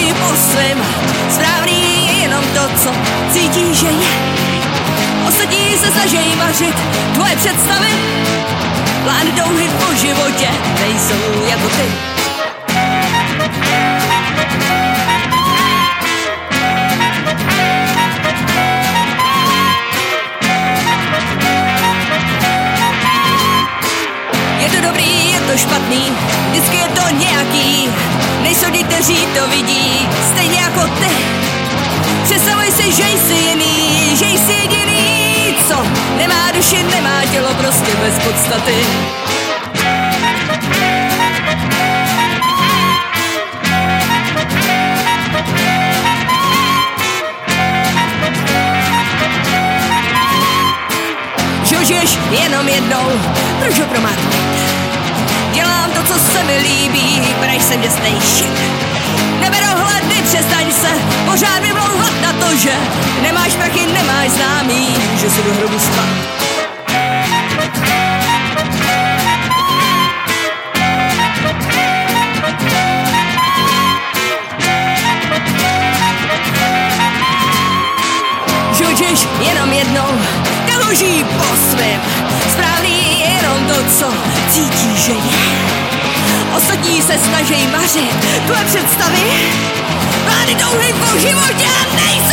žijí po svém, správný je jenom to, co cítí, že je. Ostatní se snaží mařit tvoje představy, plány touhy po životě nejsou jako ty. Je to dobrý, je to špatný, vždycky je to nějaký. Nejsou ti, kteří to vidí, stejně jako ty. Představuj si, že jsi jiný, že jsi jediný, co nemá duši, nemá tělo, prostě bez podstaty. Že žiješ jenom jednou, proč ho promarnit? Dělám to, co se mi líbí, prej jsem děsnej šik. Neberohledny, přestaň se pořád vymlouvat na to, že nemáš prachy, nemáš známý, že si do hrobu spát. Žiješ jenom jednou, tak žij po svém. Správný je jenom to, co cítí, že je. Ostatní se snaží mařit tvoje představy, plány touhy po životě nejsou.